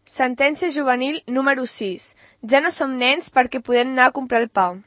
Sentència juvenil número 6. Ja no som nens perquè podem anar a comprar el pa.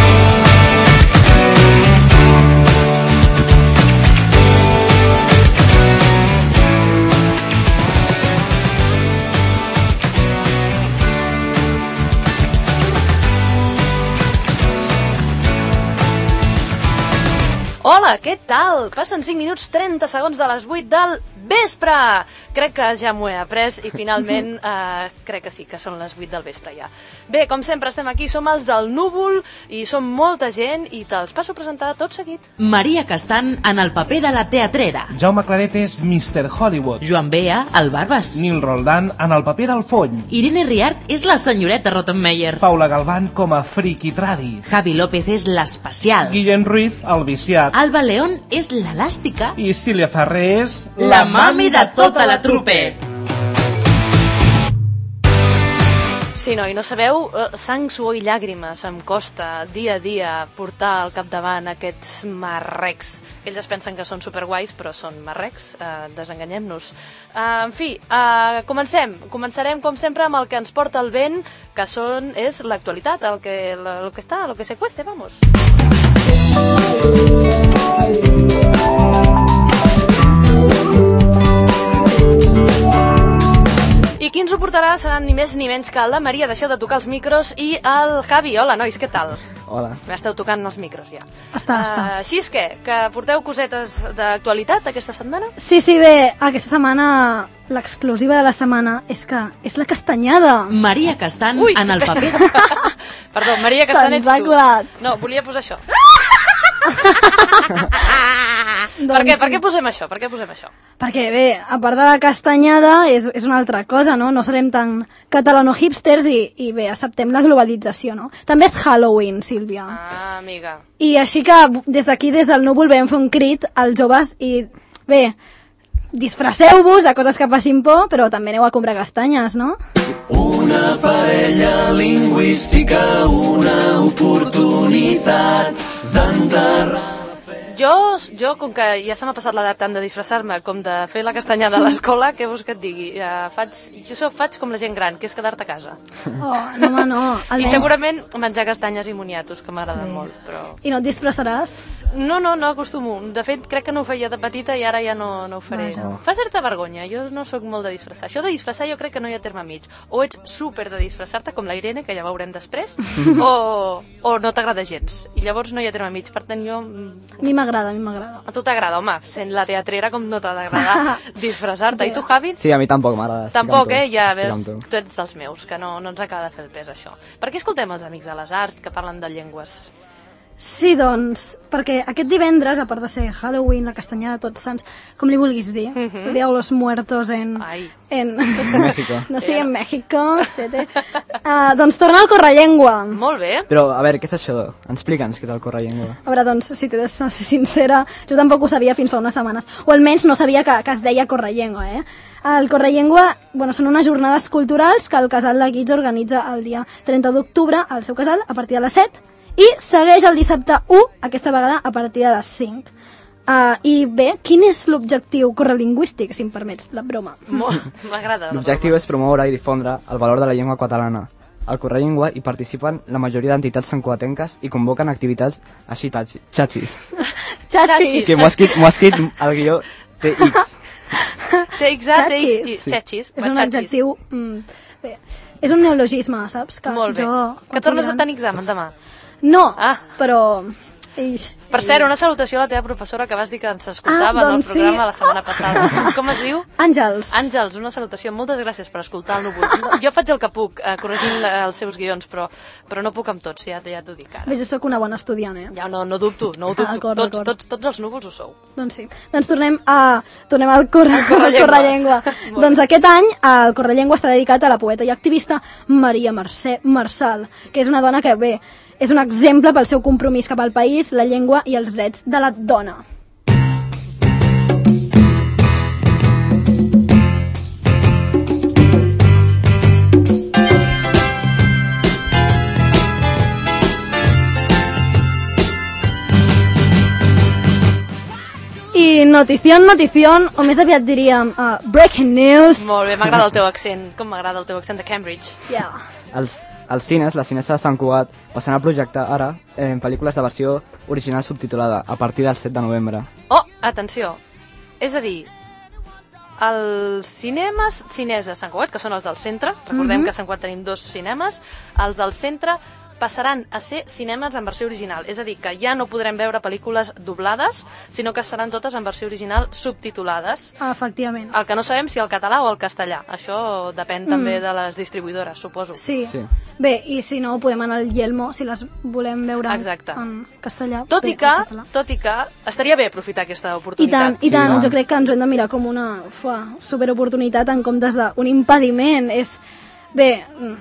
Hola, què tal? Passen 5 minuts 30 segons de les 8 del vespre! Crec que ja m'ho he après i finalment crec que sí, que són les 8 del vespre ja. Bé, com sempre estem aquí, som els del Núvol i som molta gent i te'ls passo a presentar tot seguit. Maria Castan en el paper de la teatrera. Jaume Claret és Mr. Hollywood. Joan Bea, el Barbas. Nil Roldán en el paper del Fony. Irene Riart és la senyoreta Rottenmeier. Paula Galván com a Friki Tradi. Javi López és l'especial. Guillem Ruiz, el viciat. Alba León és l'elàstica. I Sílvia Ferrer és... la mami de tota la trupe. Sí, no, i no sabeu, sang, suor i llàgrimes em costa dia a dia portar al capdavant aquests marrecs. Ells es pensen que són superguais, però són marrecs, desenganyem-nos. En fi, començarem com sempre amb el que ens porta el vent, que és l'actualitat, lo que se cuece, vamos. I qui ens ho portarà seran ni més ni menys que la Maria, deixeu de tocar els micros, i el Javi. Hola, nois, què tal? Hola. M'esteu tocant els micros, ja. Està. Així és que porteu cosetes d'actualitat aquesta setmana? Sí, bé, aquesta setmana l'exclusiva de la setmana és que és la castanyada. Maria Castan en el paper... Perdó, Maria Castan ets tu. Se'ns ha colat. No, volia posar això. Per què posem això? Perquè bé, a part de la castanyada és una altra cosa, no? No serem tan catalano-hipsters i bé, acceptem la globalització, no? També és Halloween, Sílvia. Ah, amiga. I així que des d'aquí, des del Núvol, vam fer un crit als joves i bé, disfresseu-vos de coses que facin por, però també aneu a comprar castanyes, no? Una parella lingüística, una oportunitat d'enterrar. Jo, com que ja se m'ha passat l'edat tant de disfressar-me com de fer la castanyada a l'escola, què vols que et digui? Jo faig com la gent gran, que és quedar-te a casa. Oh, no. I segurament menjar castanyes i moniatos, que m'agraden molt, però... I no et disfressaràs? No acostumo. De fet, crec que no ho feia de petita i ara ja no ho faré. No. Fa certa vergonya, jo no sóc molt de disfressar. Això de disfressar jo crec que no hi ha terme mig. O ets súper de disfressar-te, com la Irene, que ja veurem després, o no t'agrada gens. I llavors no hi ha terme mig. Per tant, jo... A mi m'agrada. A tu t'agrada, home, sent la teatrera com no t'ha d'agradar disfressar-te. I tu, Javi? Sí, a mi tampoc m'agrada. Tampoc, ja veus, tu ets dels meus, que no ens acaba de fer el pes, això. Per què escoltem els Amics de les Arts que parlen de llengües? Sí, doncs, perquè aquest divendres, a part de ser Halloween, la castanyada de Tots Sants, com li vulguis dir, Dia de los Muertos en México. No sé, en México, doncs torna al Correllengua. Molt bé. Però, a veure, què és això? Explica'ns què és el Correllengua. A veure, doncs, si t'he de ser sincera, jo tampoc ho sabia fins fa unes setmanes, o almenys no sabia que es deia Correllengua, El Correllengua, són unes jornades culturals que el Casal de Guits organitza el dia 30 d'octubre al seu casal a partir de les 7 i segueix el dissabte 1, aquesta vegada a partir de les 5. I bé, quin és l'objectiu correlingüístic, si em permets la broma? M'agrada. L'objectiu és promoure i difondre el valor de la llengua catalana. Al Correllengua hi participen la majoria d'entitats santcugatenques i convoquen activitats així xatxis. Xatxis. Que m'ho ha escrit el guió TX. Xatxis. És un adjectiu... Bé, és un neologisme, saps? Molt bé. Que tornes a tenir examen demà? No, però... Per cert, una salutació a la teva professora que vas dir que ens escoltava en el programa la setmana passada. Com es diu? Àngels, una salutació. Moltes gràcies per escoltar el Núvol. Jo faig el que puc, corregint els seus guions, però no puc amb tots, ja t'ho dic ara. Bé, jo sóc una bona estudiant, Ja, no dubto. Tots els núvols ho sou. Doncs sí. Doncs tornem al Correllengua. Doncs aquest any el Correllengua està dedicat a la poeta i activista Maria Mercè Marçal, que és una dona que, bé, és un exemple pel seu compromís cap al país, la llengua i els drets de la dona. I no notición, o més aviat diríem breaking news. Molt bé, m'agrada el teu accent. Com m'agrada el teu accent de Cambridge. Yeah. Els cines, la cinesa de Sant Cugat, passaran a projectar ara en pel·lícules de versió original subtitulada a partir del 7 de novembre. Oh, atenció. És a dir, els cinemes xineses de Sant Cugat, que són els del centre, recordem que a Sant Cugat tenim 2 cinemes, els del centre passaran a ser cinemes en versió original. És a dir, que ja no podrem veure pel·lícules doblades, sinó que seran totes en versió original subtitulades. Efectivament. El que no sabem si el català o el castellà. Això depèn també de les distribuïdores, suposo. Sí. Bé, i si no, podem anar al Yelmo, si les volem veure en castellà. Tot i que estaria bé aprofitar aquesta oportunitat. I tant, jo crec que ens ho hem de mirar com una superoportunitat en comptes d'un impediment. Bé,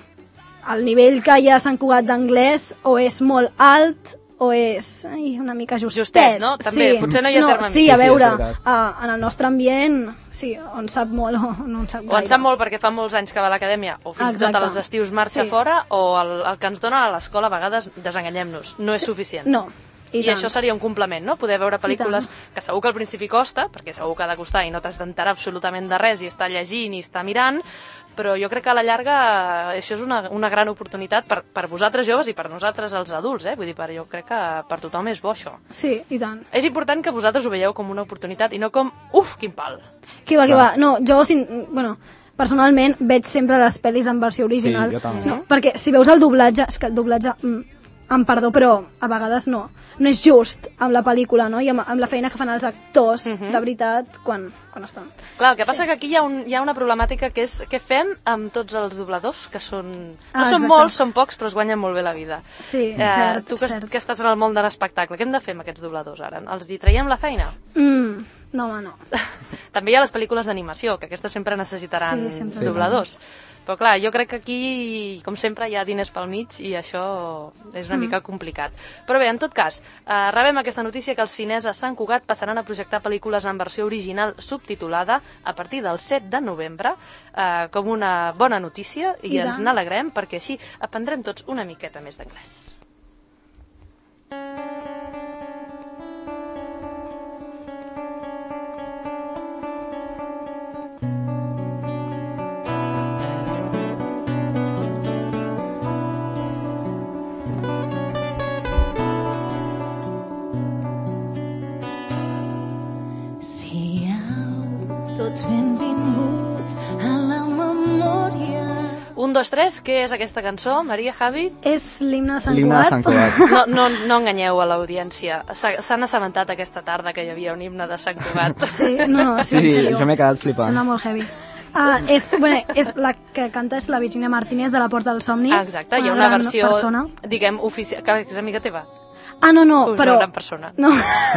el nivell que hi ha a Sant Cugat d'anglès o és molt alt o és una mica justet. No? També, potser no hi ha terme mig. Sí, a veure, en el nostre ambient, sí, on sap molt o no en sap gaire. O en sap molt perquè fa molts anys que va a l'acadèmia, o fins i tot als estius marxa fora, o el que ens donen a l'escola a vegades, desenganyem-nos, no és suficient. No. I això seria un complement, no? Poder veure pel·lícules que segur que al principi costa, perquè segur que ha de costar i no t'has d'enterar absolutament de res i estar llegint i estar mirant, però jo crec que a la llarga això és una gran oportunitat per vosaltres joves i per nosaltres els adults, vull dir, jo crec que per tothom és bo això. Sí, i tant. És important que vosaltres ho veieu com una oportunitat i no com, quin pal. Qui va. No, jo, personalment veig sempre les pel·lis en versió original. Sí, jo també. No, perquè si veus el doblatge, és que el doblatge... Em perdó, però a vegades no és just amb la pel·lícula, no? I amb la feina que fan els actors, de veritat, quan estan. Clar, el que passa que aquí hi ha una problemàtica que és què fem amb tots els dobladors, que són... No són molts, són pocs, però es guanyen molt bé la vida. Sí, cert. Tu que estàs en el món de l'espectacle, què hem de fer amb aquests dobladors ara? Els hi traiem la feina? No, home, no. També hi ha les pel·lícules d'animació, que aquestes sempre necessitaran dobladors. Però clar, jo crec que aquí, com sempre, hi ha diners pel mig i això és una mica complicat. Però bé, en tot cas, rebem aquesta notícia que els cines a Sant Cugat passaran a projectar pel·lícules en versió original subtitulada a partir del 7 de novembre, com una bona notícia, i ens n'alegrem perquè així aprendrem tots una miqueta més d'anglès. Tots benvinguts a la memòria. 1, 2, 3, què és aquesta cançó, Maria, Javi? És l'himne de Sant L'himne de Sant Cugat. No enganyeu a l'audiència. S'han assabentat aquesta tarda que hi havia un himne de Sant Cugat. Sí, sí, jo m'he quedat flipant. Sembla molt heavy. És la que canta és la Virginia Martínez de La Porta dels Somnis. Exacte, hi ha una versió, diguem, oficial, que és amiga teva. No, però... Una gran persona. No,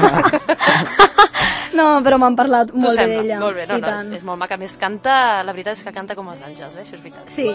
no, però m'han parlat molt bé d'ella. Molt bé, és molt maca. A més, canta, la veritat és que canta com els àngels, això és veritat. Sí.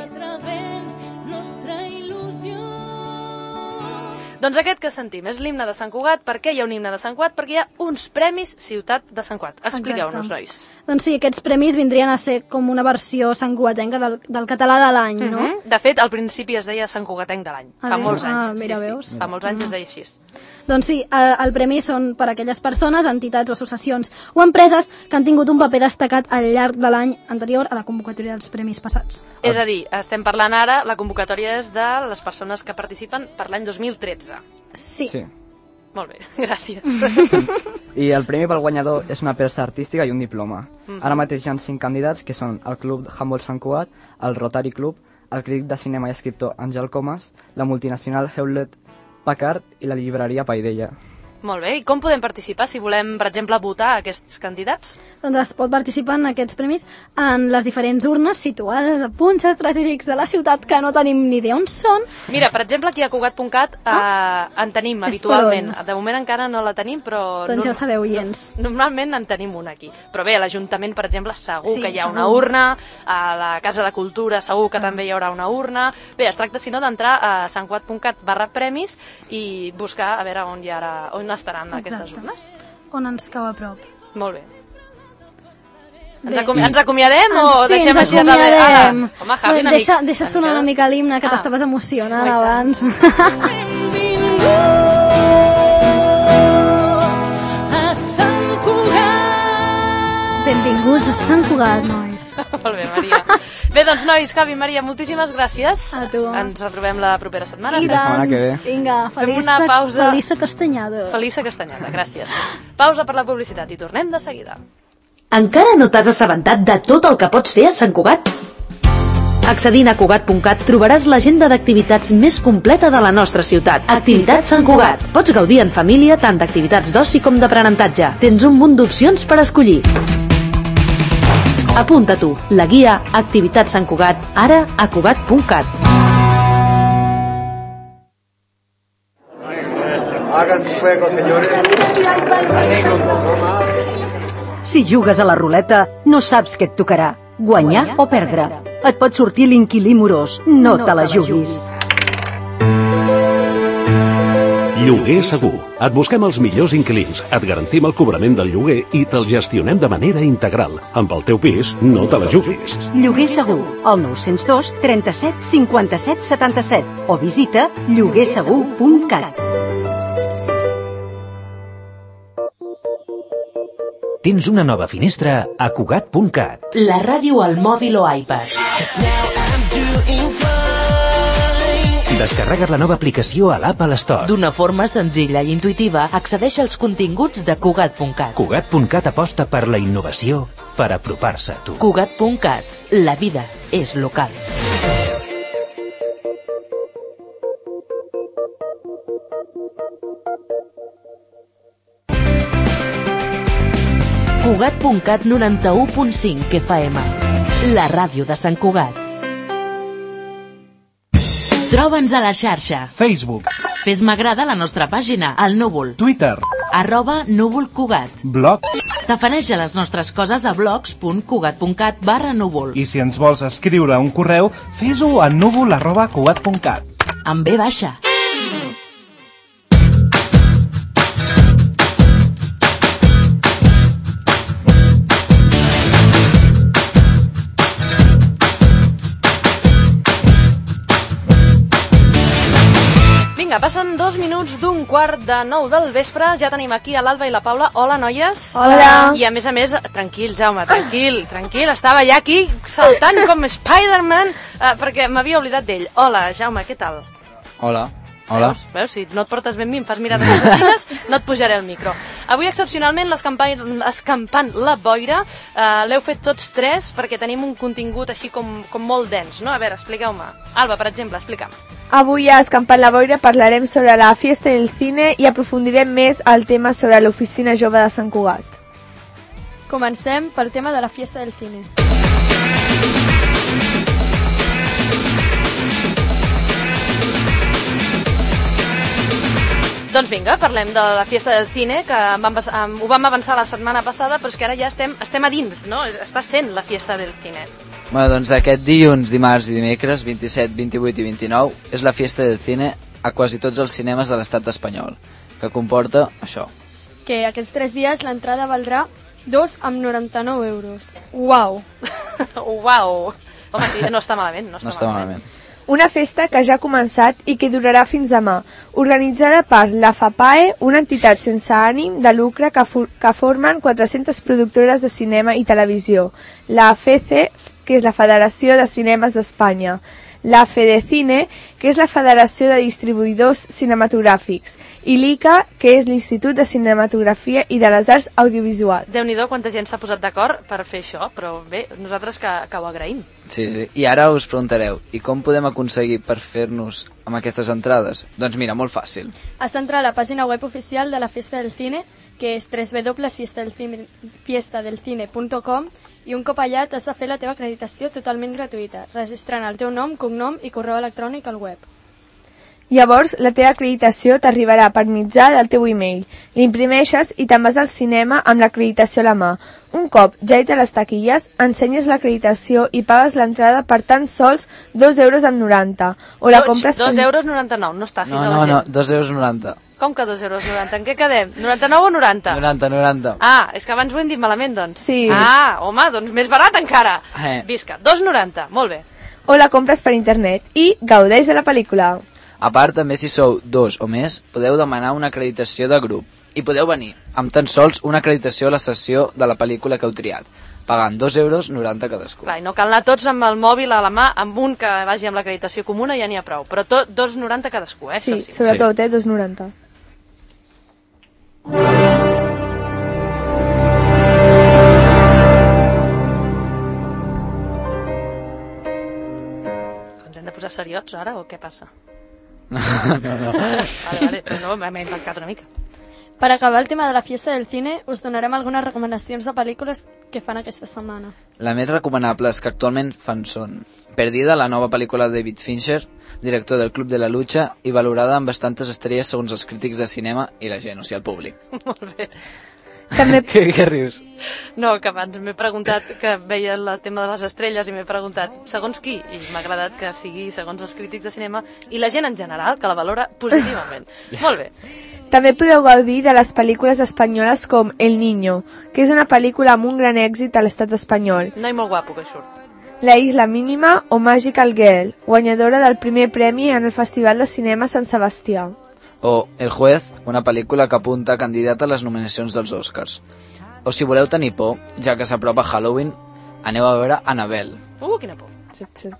Doncs aquest que sentim és l'himne de Sant Cugat. Per què hi ha un himne de Sant Cugat? Perquè hi ha uns premis Ciutat de Sant Cugat. Expliqueu-nos, nois. Doncs sí, aquests premis vindrien a ser com una versió santcugatenca del català de l'any, no? De fet, al principi es deia Sant Cugatenc de l'any. Fa molts anys. Mira, veus? Fa molts anys es deia així. Doncs sí, el premi són per a aquelles persones, entitats o associacions o empreses que han tingut un paper destacat al llarg de l'any anterior a la convocatòria dels premis passats. És a dir, estem parlant ara, la convocatòria és de les persones que participen per l'any 2013. Sí. Molt bé, gràcies. I el premi pel guanyador és una peça artística i un diploma. Ara mateix hi ha 5 candidats, que són el Club Humboldt Sant Cugat, el Rotary Club, el crític de cinema i escriptor Àngel Comas, la multinacional Hewlett Packard i la llibreria Paidella. Molt bé, i com podem participar si volem, per exemple, votar aquests candidats? Doncs es pot participar en aquests premis en les diferents urnes situades a punts estratègics de la ciutat que no tenim ni idea on són. Mira, per exemple, aquí a Cugat.cat en tenim habitualment. De moment encara no la tenim, però... Doncs ja ho sabeu, oients. Normalment en tenim una aquí. Però bé, a l'Ajuntament, per exemple, segur que hi ha una urna, a la Casa de Cultura segur que també hi haurà una urna. Bé, es tracta, si no, d'entrar a santcugat.cat/premis i buscar a veure on estaran aquestes urnes. On ens cau a prop. Molt bé. Ens acomiadem o deixem així de la ara? Home, Javi, una mica... Deixa sonar una mica l'himne, que t'estaves emocionant abans. Benvinguts a Sant Cugat. Benvinguts a Sant Cugat, nois. Molt bé, Maria. Bé, doncs, nois, Javi, Maria, moltíssimes gràcies. A tu. Ens retrobem la propera setmana. I La setmana que ve. Vinga, Fem una pausa. Felissa castanyada. Felissa castanyada, gràcies. Pausa per la publicitat i tornem de seguida. Encara no t'has assabentat de tot el que pots fer a Sant Cugat? Accedint a Cugat.cat trobaràs l'agenda d'activitats més completa de la nostra ciutat. Activitats Sant Cugat. Pots gaudir en família tant d'activitats d'oci com d'aprenentatge. Tens un munt d'opcions per escollir. Apunta tu, la guia Activitats Sant Cugat, ara a Cugat.cat. Hagan fuego, señores. Si jugues a la ruleta, no saps què et tocarà, guanyar o perdre. Et pot sortir l'inquilí morós, no te la juguis. Lloguer segur. Et busquem els millors inquilins, et garantim el cobrament del lloguer i te'l gestionem de manera integral. Amb el teu pis, no te la juguis. Lloguer segur, al 902 37 57 77 o visita lloguersegur.cat. Tens una nova finestra a Cugat.cat. La ràdio al mòbil o iPad. Descarrega't la nova aplicació a l'Apple Store. D'una forma senzilla i intuïtiva, accedeix als continguts de Cugat.cat. Cugat.cat aposta per la innovació per apropar-se a tu. Cugat.cat. La vida és local. Cugat.cat 91.5 FM. La ràdio de Sant Cugat. Troba'ns a la xarxa. Facebook. Fes m'agrada a la nostra pàgina, al Núvol. Twitter. @núvolcugat. Blog. Tafaneja les nostres coses a blogs.cugat.cat/núvol. I si ens vols escriure un correu, fes-ho a núvol@cugat.cat. Amb B baixa. Vinga, passen 2 minuts d'un quart de 9 del vespre. Ja tenim aquí a l'Alba i la Paula. Hola, noies. Hola. I a més, tranquil, Jaume, tranquil. Estava ja aquí saltant com Spider-Man perquè m'havia oblidat d'ell. Hola, Jaume, què tal? Hola. Veus? Si no et portes ben bé, em fas mirades assassines, no et pujaré el micro. Avui, excepcionalment, l'escampant la boira, l'heu fet tots tres perquè tenim un contingut així com molt dens, no? A veure, expliqueu-me. Alba, per exemple, explica'm. Avui a Escampant la boira parlarem sobre la Fiesta del Cine i aprofundirem més el tema sobre l'Oficina Jove de Sant Cugat. Comencem pel tema de la Fiesta del Cine. Doncs vinga, parlem de la Fiesta del Cine, que ho vam avançar la setmana passada, però és que ara ja estem a dins, no? Està sent la Fiesta del Cine. Bueno, doncs aquest dilluns, dimarts i dimecres, 27, 28 i 29, és la Fiesta del Cine a quasi tots els cinemes de l'estat espanyol, que comporta això. Que aquests 3 dies l'entrada valdrà 2,99 euros. Uau! Uau! Home, sí, no està malament, no està malament. Una festa que ja ha començat i que durarà fins demà, organitzada per la FAPAE, una entitat sense ànim de lucre que formen 400 productores de cinema i televisió, la FECE, que és la Federació de Cinemes d'Espanya, la FEDECINE, que és la Federació de Distribuïdors Cinematogràfics, i l'ICA, que és l'Institut de Cinematografia i de les Arts Audiovisuals. Déu-n'hi-do quanta gent s'ha posat d'acord per fer això, però bé, nosaltres que ho agraïm. Sí. I ara us preguntareu, i com podem aconseguir per fer-nos amb aquestes entrades? Doncs mira, molt fàcil. Has d'entrar a la pàgina web oficial de la Fiesta del Cine, que és www.fiestadelcine.com, i un cop allà t'has de fer la teva acreditació totalment gratuïta, registrant el teu nom, cognom i correu electrònic al web. Llavors, la teva acreditació t'arribarà per mitjà del teu e-mail. L'imprimeixes i te'n vas al cinema amb l'acreditació a la mà. Un cop ja ets a les taquilles, ensenyes l'acreditació i pagues l'entrada per tan sols 2,90 euros. O la compres... 2,99 euros, no estafis a la gent. No, 2,90 euros. Com que 2,90 euros? En què quedem? 99 o 90? 90. Ah, és que abans ho hem dit malament, doncs. Sí. Ah, home, doncs més barat encara. Visca, 2,90, molt bé. O la compres per internet i gaudeix de la pel·lícula. A part, també si sou 2 o més, podeu demanar una acreditació de grup I podeu venir amb tan sols una acreditació a la sessió de la pel·lícula que heu triat, pagant 2,90 € cadascú. Clar, i no cal anar tots amb el mòbil a la mà, amb un que vagi amb l'acreditació comuna ja n'hi ha prou, però 2,90 cadascú, Sí, això sí. sobretot, 2,90. Ens hem de posar seriots ara o què passa? No. Vale, però no, m'he inventat una mica. Per acabar el tema de la fiesta del cine, us donarem algunes recomanacions de pel·lícules que fan aquesta setmana. Les més recomanables que actualment fan són Perdida, la nova pel·lícula de David Fincher, director del Club de la Lucha i valorada amb bastantes estrelles segons els crítics de cinema i la gent, o sigui, el públic. Molt bé. També... Què rius? No, que abans m'he preguntat que veia el tema de les estrelles i m'he preguntat segons qui, i m'ha agradat que sigui segons els crítics de cinema i la gent en general, que la valora positivament. Molt bé. També podeu gaudir de les pel·lícules espanyoles com El Niño, que és una pel·lícula amb un gran èxit a l'estat espanyol. Noi molt guapo que surt. La Isla Mínima o Magical Girl, guanyadora del primer premi en el Festival de Cinema Sant Sebastià. O El Juez, una pel·lícula que apunta candidata a les nominacions dels Oscars. O si voleu tenir por, ja que s'apropa Halloween, aneu a veure Annabelle. Quina por. Sí.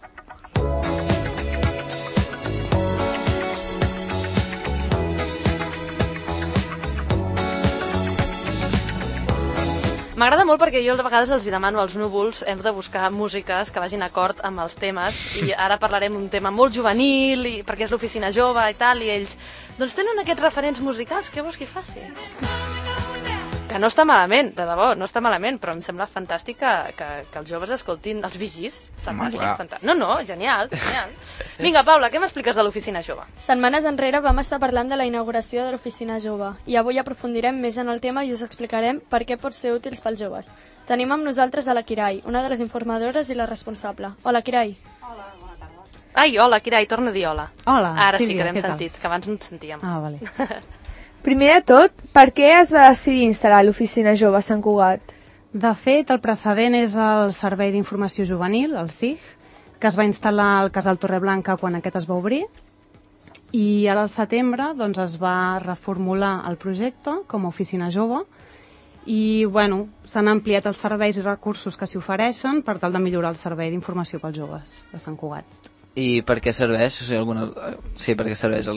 M'agrada molt perquè jo de vegades els hi demano als núvols, hem de buscar músiques que vagin acord amb els temes, i ara parlarem d'un tema molt juvenil, perquè és l'oficina jove i tal, i ells doncs tenen aquests referents musicals, què vols que hi faci? Que no està malament, de debò, no està malament, però em sembla fantàstic que els joves escoltin els vigis. Fantàstic. No, genial. Vinga, Paula, què m'expliques de l'oficina jove? Setmanes enrere vam estar parlant de la inauguració de l'oficina jove i avui aprofundirem més en el tema i us explicarem per què pot ser útils pels joves. Tenim amb nosaltres a la Kirai, una de les informadores i la responsable. Hola, Kirai. Ai, hola, Kirai, torna a dir hola. Hola, ara Sílvia, sí que l'hem què tal? sentit, que abans no ens sentíem. Ah, vale. Primer de tot, per què es va decidir instal·lar l'oficina jove a Sant Cugat? De fet, el precedent és el Servei d'Informació Juvenil, el SIG, que es va instal·lar al Casal Torreblanca quan aquest es va obrir, i ara al setembre doncs, es va reformular el projecte com a oficina jove i bueno, s'han ampliat els serveis i recursos que s'hi ofereixen per tal de millorar el servei d'informació pels joves de Sant Cugat. I per què serveix? O sigui, sí, per què serveix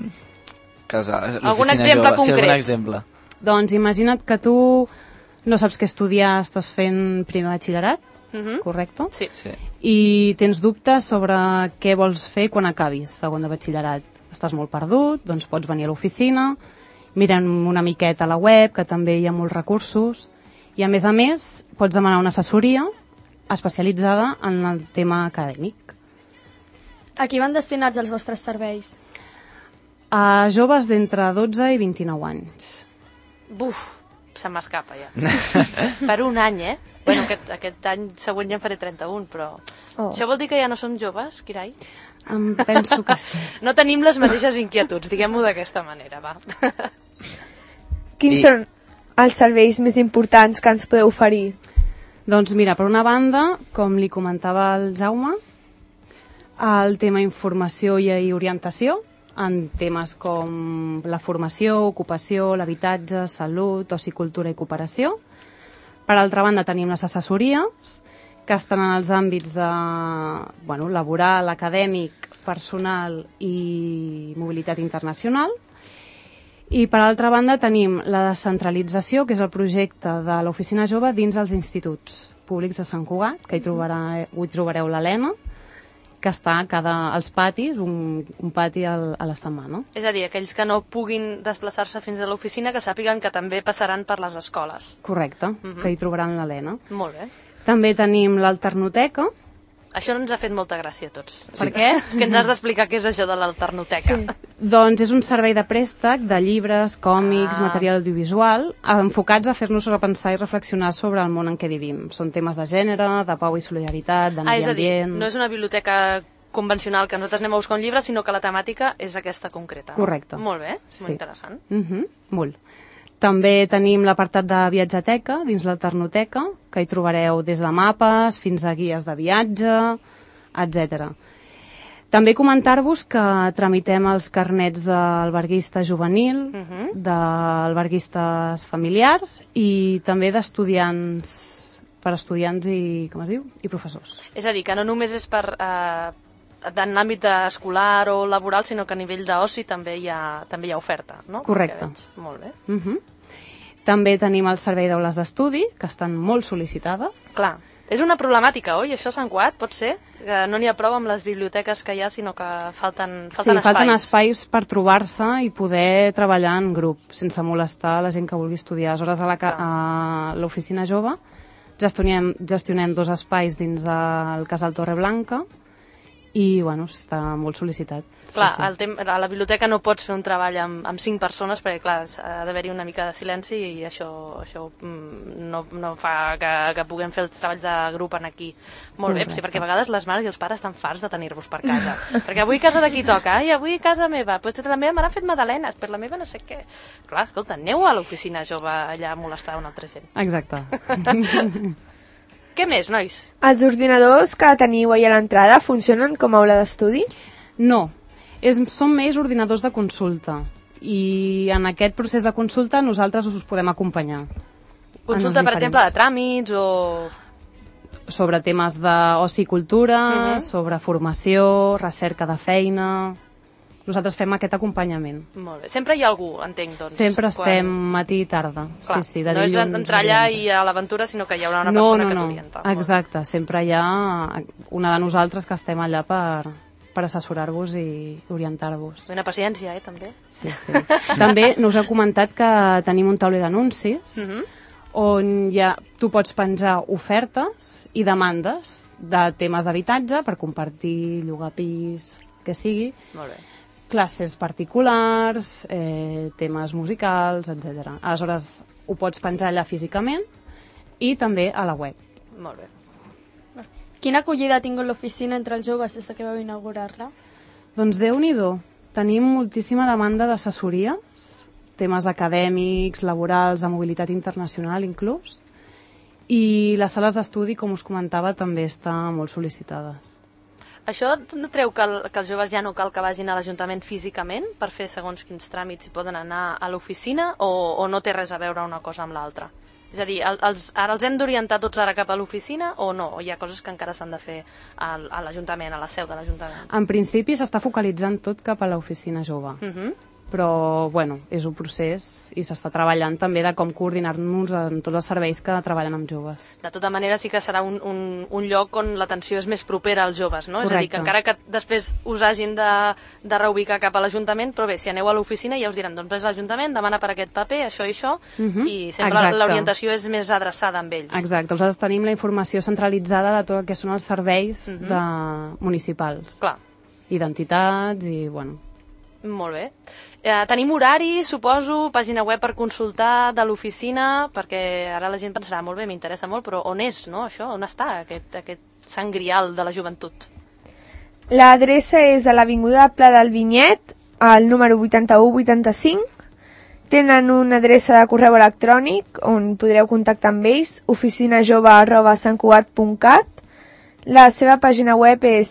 algun exemple jove? concret? Sí, algun exemple. Doncs imagina't que tu no saps què estudiar, estàs fent primer batxillerat, correcte? Sí. I tens dubtes sobre què vols fer quan acabis segon de batxillerat. Estàs molt perdut, doncs pots venir a l'oficina, mirem una miqueta a la web, que també hi ha molts recursos, i a més pots demanar una assessoria especialitzada en el tema acadèmic. A qui van destinats els vostres serveis? A joves d'entre 12 i 29 anys. Buf, se m'escapa ja. Per un any, eh? Bueno, aquest any següent ja en faré 31, però... Això vol dir que ja no som joves, Kirai? Penso que sí. No tenim les mateixes inquietuds, diguem-ho d'aquesta manera, va. Quins són els serveis més importants que ens podeu oferir? Doncs mira, per una banda, com li comentava el Jaume, el tema informació i orientació, en temes com la formació, ocupació, l'habitatge, salut, oci, cultura i cooperació. Per altra banda, tenim les assessories, que estan en els àmbits de laboral, acadèmic, personal i mobilitat internacional. I per altra banda tenim la descentralització, que és el projecte de l'Oficina Jove dins els instituts públics de Sant Cugat, que hi trobareu l'Helena, que està als patis, un pati a la setmana. És a dir, aquells que no puguin desplaçar-se fins a l'oficina, que sàpiguen que també passaran per les escoles. Correcte, que hi trobaran l'Helena. Molt bé. També tenim l'alternoteca. Això no ens ha fet molta gràcia a tots. Per què? Que ens has d'explicar què és això de l'alternoteca. Sí. Doncs és un servei de préstec de llibres, còmics, material audiovisual, enfocats a fer-nos repensar i reflexionar sobre el món en què vivim. Són temes de gènere, de pau i solidaritat, de medi ambient... És a dir, no és una biblioteca convencional que nosaltres anem a buscar un llibre, sinó que la temàtica és aquesta concreta. Correcte. Molt bé, molt interessant. Molt. També tenim l'apartat de viatgeteca dins l'alternoteca, que hi trobareu des de mapes fins a guies de viatge, etc. També comentar-vos que tramitem els carnets d'alberguista juvenil, d'alberguistes familiars i també d'estudiants, per estudiants i, com es diu, i professors. És a dir, que no només és per en l'àmbit escolar o laboral, sinó que a nivell d'oci també hi ha oferta, no? Correcte. Molt bé. També tenim el servei d'aules d'estudi, que estan molt sol·licitades. Clar. És una problemàtica, oi? Això, Sant Cugat, pot ser? Que no n'hi ha prou amb les biblioteques que hi ha, sinó que falten espais. Falten espais per trobar-se i poder treballar en grup, sense molestar la gent que vulgui estudiar. Aleshores, a l'oficina jove gestionem 2 espais dins del Casal Torreblanca i, bueno, està molt sol·licitat. Clar, a la biblioteca no pots fer un treball amb 5 persones perquè, clar, ha d'haver-hi una mica de silenci i això no fa que puguem fer els treballs de grup en aquí. Molt bé, sí, perquè a vegades les mares i els pares estan farts de tenir-vos per casa. Perquè avui casa de qui toca? Ai, avui casa meva. Pues la meva mare ha fet magdalenes, però la meva no sé què. Clar, escolta, aneu a l'oficina jove allà a molestar una altra gent. Exacte. Què més, nois? Els ordinadors que teniu ahir a l'entrada funcionen com a aula d'estudi? No, són més ordinadors de consulta i en aquest procés de consulta nosaltres us podem acompanyar. Consulta, per exemple, de tràmits o... Sobre temes d'oci i cultura, sobre formació, recerca de feina... Nosaltres fem aquest acompanyament. Molt bé. Sempre hi ha algú, entenc, doncs. Sempre estem matí i tarda. Clar, sí, de no és entrar allà i a l'aventura, sinó que hi haurà una persona que t'orienta. Exacte, sempre hi ha una de nosaltres que estem allà per assessorar-vos i orientar-vos. Una paciència, també. Sí. També us he comentat que tenim un tauler d'anuncis on tu pots penjar ofertes i demandes de temes d'habitatge per compartir, llogar pis, que sigui. Molt bé. Classes particulars, temes musicals, etc. Aleshores, ho pots penjar allà físicament i també a la web. Molt bé. Quina acollida ha tingut l'oficina entre els joves des que vau inaugurar-la? Doncs Déu-n'hi-do. Tenim moltíssima demanda d'assessories, temes acadèmics, laborals, de mobilitat internacional inclús, i les sales d'estudi, com us comentava, també estan molt sol·licitades. Això no treu que els joves ja no cal que vagin a l'Ajuntament físicament per fer segons quins tràmits i poden anar a l'oficina o no té res a veure una cosa amb l'altra? És a dir, ara els hem d'orientar tots ara cap a l'oficina o no? O hi ha coses que encara s'han de fer a l'Ajuntament, a la seu de l'Ajuntament? En principi s'està focalitzant tot cap a l'oficina jove. Però, bueno, és un procés i s'està treballant també de com coordinar-nos en tots els serveis que treballen amb joves. De tota manera, sí que serà un lloc on l'atenció és més propera als joves, no? Correcte. És a dir, que encara que després us hagin de reubicar cap a l'Ajuntament, però bé, si aneu a l'oficina ja us diran, doncs vés a l'Ajuntament, demana per aquest paper, això i això, i sempre l'orientació és més adreçada amb ells. Exacte, nosaltres tenim la informació centralitzada de tot el que són els serveis municipals. Clar. I d'entitats i, bueno... Molt bé. Tenim horari, suposo, pàgina web per consultar de l'oficina, perquè ara la gent pensarà, molt bé, m'interessa molt, però on és, no, això? On està aquest sant grial de la joventut? L'adreça és a l'Avinguda Pla del Vinyet, al número 8185. Tenen una adreça de correu electrònic on podreu contactar amb ells, oficinajove@santcugat.cat. La seva pàgina web és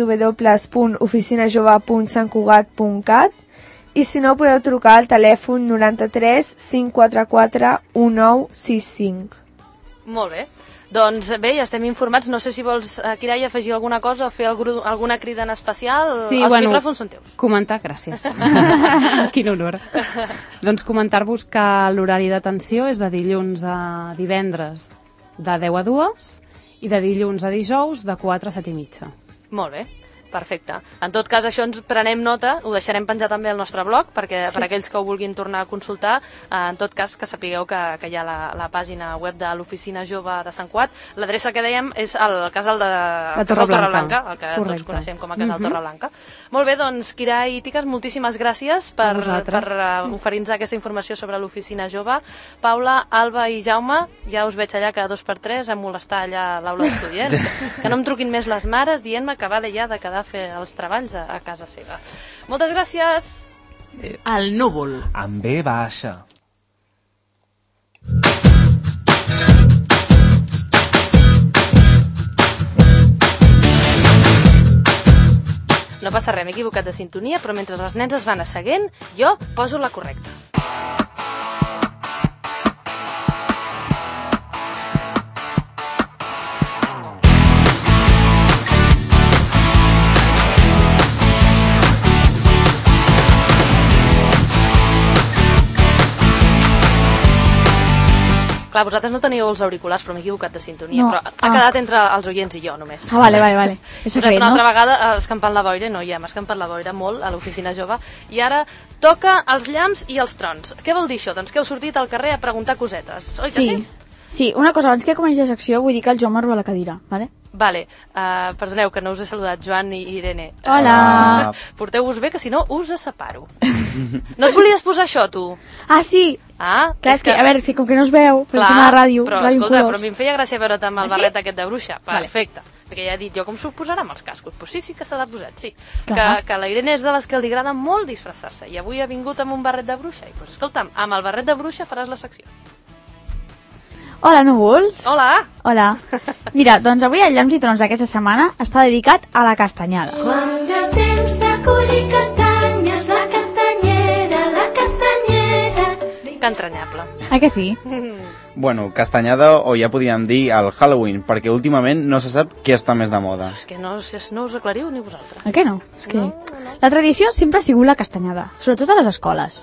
www.oficinajove.santcugat.cat i si no podeu trucar al telèfon 93 544 1965. Molt bé. Doncs bé, ja estem informats. No sé si vols, Kirai, afegir alguna cosa o fer alguna crida en especial. Sí, els micròfons són teus. Comentar, gràcies. Quin honor. Doncs comentar-vos que l'horari d'atenció és de dilluns a divendres de 10 a 2 i de dilluns a dijous de 4 a 7 i mitja. Molt bé. Perfecte. En tot cas, això ens prenem nota, ho deixarem penjar també al nostre blog, perquè per aquells que ho vulguin tornar a consultar, en tot cas, que sapigueu que hi ha la pàgina web de l'Oficina Jove de Sant Cugat. L'adreça que dèiem és el casal de Torreblanca, el que tots coneixem com a casal Torreblanca. Molt bé, doncs, Kirai i Tiques, moltíssimes gràcies per oferir-nos aquesta informació sobre l'Oficina Jove. Paula, Alba i Jaume, ja us veig allà cada 2 per 3 a molestar allà a l'aula d'estudi, que no em truquin més les mares dient-me que vale ja de quedar a fer els treballs a casa seva. Moltes gràcies! El núvol. Amb B baixa. No passa res, m'he equivocat de sintonia, però mentre els nens es van asseguent, jo poso la correcta. Clar, vosaltres no teníeu els auriculars, però m'he equivocat de sintonia. No. Però ha quedat entre els oients i jo, només. Ah, vale. Això Una altra vegada escampant la boira, no, ja hem escampat la boira molt a l'oficina jove, i ara toca els llamps i els trons. Què vol dir això? Doncs que heu sortit al carrer a preguntar cosetes, oi que sí? Sí, una cosa, abans que comenci la secció, vull dir que el Joan m'arriba a la cadira, vale? Vale, perdoneu que no us he saludat, Joan i Irene. Hola! Porteu-vos bé, que si no us separo. No et volies posar això, tu? Ah, sí! Ah, clar, és que, a veure, si com que no es veu, per clar, la ràdio, però ràdio escolta, colors. però a mi em feia gràcia veure't amb el Ah, sí? barret aquest de bruixa. Perfecte. Vale. Perquè ja he dit jo com s'ho posarà amb els cascos. Pues sí que s'ha de posar, sí. Clar. Que la Irene és de les que li agrada molt disfressar-se. I avui ha vingut amb un barret de bruixa. I pues, escolta'm, amb el barret de bruixa faràs la secció. Hola, núvols! Hola! Hola. Mira, doncs avui el Llamps i Trons d'aquesta setmana està dedicat a la castanyada. Quan el temps de collir castanyes, la castanyera, la castanyera... Que entranyable. Ah, que sí? Bueno, castanyada o ja podríem dir el Halloween, perquè últimament no se sap què està més de moda. És que no us aclariu ni vosaltres. A què no? És que la tradició sempre ha sigut la castanyada, sobretot a les escoles.